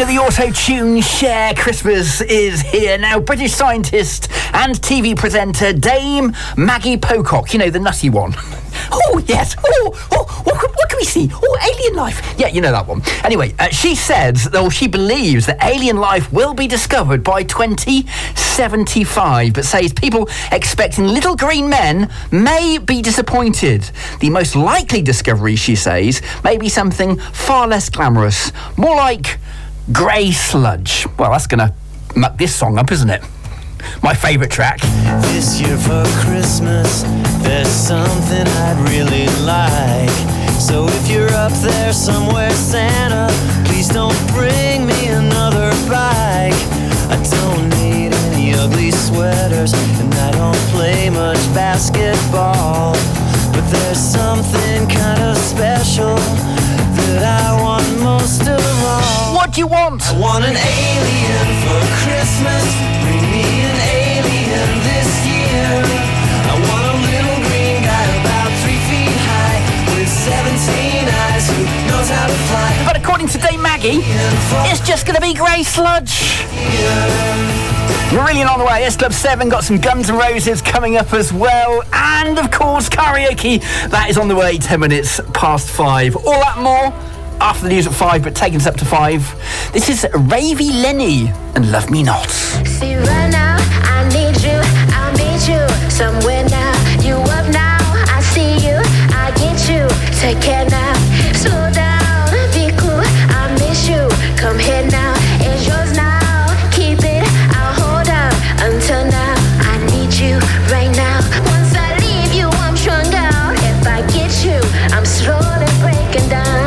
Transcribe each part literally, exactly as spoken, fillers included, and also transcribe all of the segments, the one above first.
of the auto-tune Cher. Christmas is here now. British scientist and T V presenter Dame Maggie Pocock. You know, the nutty one. Oh, yes. Oh, oh what, what can we see? Oh, alien life. Yeah, you know that one. Anyway, uh, she says, or she believes that alien life will be discovered by twenty seventy-five, but says people expecting little green men may be disappointed. The most likely discovery, she says, may be something far less glamorous, more like grey sludge. Well, that's going to muck this song up, isn't it? My favourite track. This year for Christmas, there's something I'd really like. So if you're up there somewhere, Santa, please don't bring me another bike. I don't need any ugly sweaters, and I don't play much basketball. But there's something kind of special that I want most of all. What do you want? I want an alien for Christmas. Bring me an alien this year. I want a little green guy about three feet high with seventeen eyes who knows how to fly. But according to Dame Maggie, it's just going to be grey sludge. Brilliant on the way. S Club seven got some Guns N' Roses coming up as well. And, of course, karaoke. That is on the way, ten minutes past five. All that more after the news at five, but taking us up to five. This is Ravy Lenny and Love Me Not. See, right now, I need you. I'll meet you somewhere now. You up now, I see you. I get you. Take care now. Slow down, be cool. I miss you. Come here now. It's yours now. Keep it. I'll hold out until now. I need you right now. Once I leave you, I'm strung out. If I get you, I'm slowly breaking down.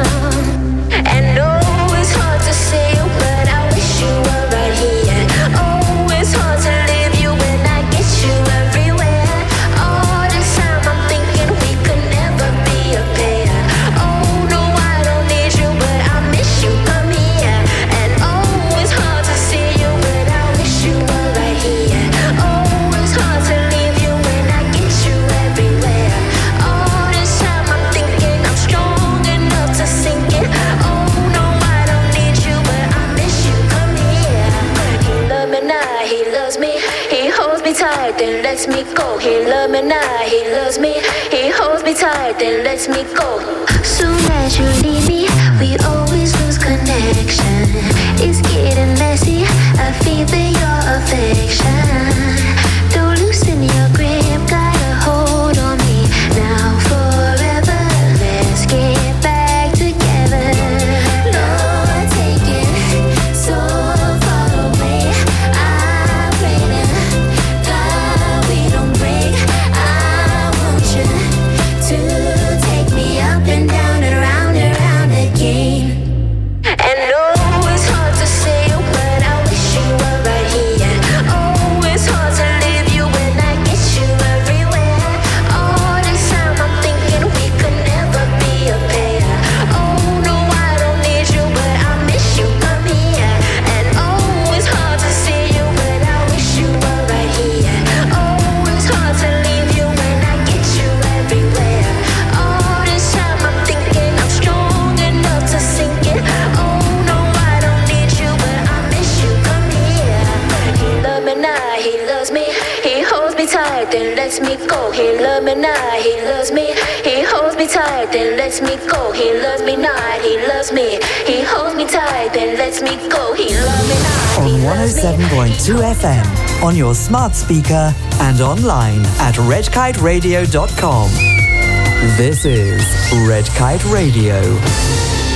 And oh, it's hard to say, but I wish you were right here. Oh, it's hard to leave you when I get you everywhere. All this time I'm thinking we could never be a pair. Oh, no, I don't need you, but I miss you, come here. And oh, it's hard to see you, but I wish you were right here. Oh, it's hard to leave you when I get you everywhere. All this time I'm thinking I'm strong enough to sink it. Oh, no, I don't need you, but I miss you, come here. He loves me now, he loves me. He holds me tight, then lets me go. He loves me now, he loves me. He holds me tight, then lets me go. Soon as you leave me, we always lose connection. It's getting messy, I feel your affection. Don't loosen your grip, got a hold on me. Now forever, let's get back together. Lord, take it so far away. I pray to God we don't break. I want you to take me up and down and round and round again. And oh, it's hard to say, but I wish you were right here. Oh, it's hard to leave you when I get you everywhere. All this time I'm thinking we could never be a pair. Oh, no, I don't need you, but I miss you, come here. And oh, it's hard to see you, but I wish you were right here. Oh, it's hard to leave you when I get you everywhere. All this time I'm thinking I'm strong enough to sink it. Oh, no, I don't need you, but I miss you, come here. He loves me now, he loves me. He holds me tight, then lets me go. He loves me now, he loves me. He holds me tight, then lets me go. He loves me not, he loves me. He holds me tight, then lets me go. He loves me not, On he one oh loves me. seven point two F M, on your smart speaker and online at red kite radio dot com. This is Red Kite Radio.